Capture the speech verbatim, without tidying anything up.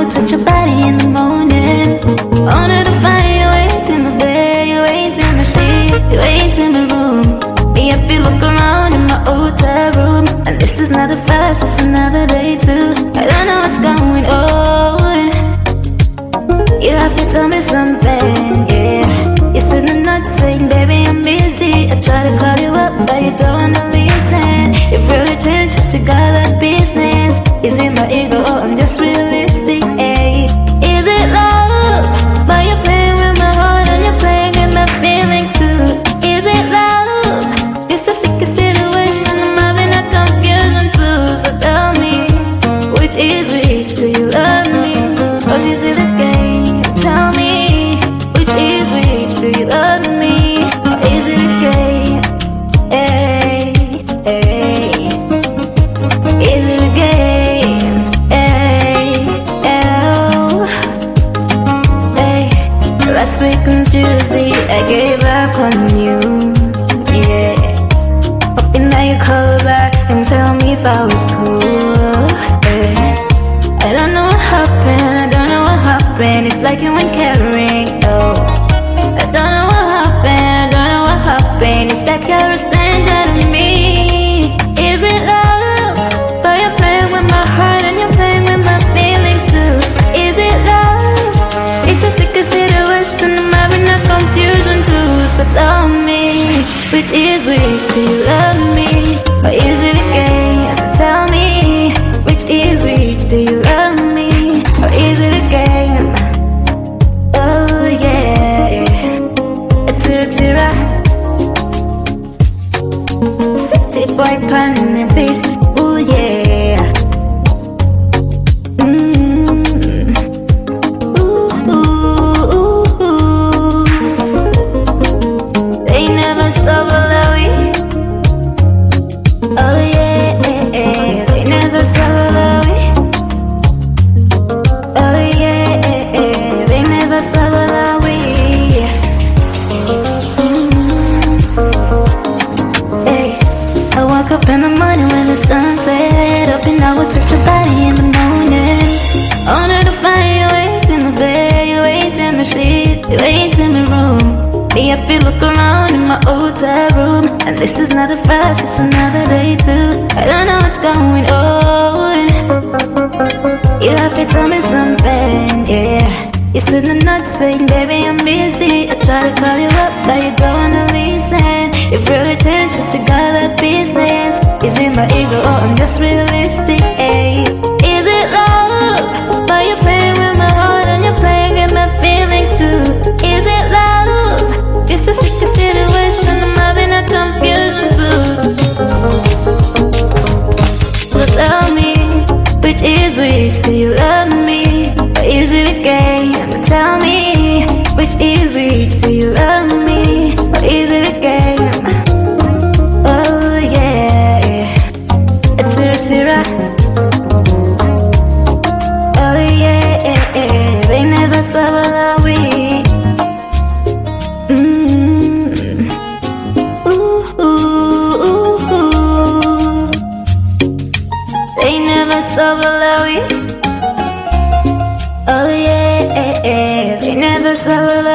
would touch your body in the morning. Wanted to find you wait in the bed, you wait in the sheet, you wait in the room. Me, if you look around in my hotel room, and this is not a fast, it's another day too. I don't know what's going on. You have to tell me something, yeah. You said the not saying, baby, I'm busy. I try to call you up, but you don't wanna listen. You've really changed just to got that business. Is it my ego or I'm just realistic, ayy? Is it love? But you're playing with my heart and you're playing with my feelings too. Is it love? It's the sickest situation, I'm having a confusion too. So tell me, which is which? Do you love me? Or is it a game? Tell me, which is which? Do you love me? Or is it a game? Hey, hey. Is it a game? Hey, oh. Hey. Last week on Tuesday, I gave up on you. Yeah. Hoping that you call back and tell me if I was cool. Hey. I don't know what happened, I don't know what happened. It's like you weren't caring, oh. I don't know what happened, I don't know what happened. It's like you're a stranger to me. Is it love? But you're playing with my heart and you're playing with my feelings too. Is it love? It's a sticky situation, I'm having a confusion too. So tell me, which is which? Do you love me? Or is it a game? Tell me, which is which? Do you love me? Or is it a game? Oh yeah. It's a tira. City boy pan and beat. Oh yeah. Mm. Ooh, ooh, ooh, ooh. They never stop allowing. Oh yeah, they never stop allowing. Oh yeah, they never stop allowing. Hey, I woke up in the morning when the sun set. Hoping I would touch your body in the morning. Wanted to find you wait in the bed, you wait in the sheet, you wait in the room. Me, if you look around in my hotel room, and this is not a fast, it's another day too. I don't know what's going on. You have to tell me something, yeah. You said the not saying, baby, I'm busy. I try to call you up, but you don't wanna listen. You've really changed just to got that business. Is it my ego or I'm just realistic, ayy? Is it love? But you're playing with my heart and you're playing with my feelings too. Is it love? It's the sickest situation, I'm having a confusion too. So tell me, which is which? Do you love me? Or is it a game? Tell me, which is which? Do you love me? Or is it a game? Oh yeah. It's a tira. Oh yeah. They never stop allowing. Mm. Ooh, ooh, ooh, ooh. They never stop allowing. Oh yeah, they never stop allowing.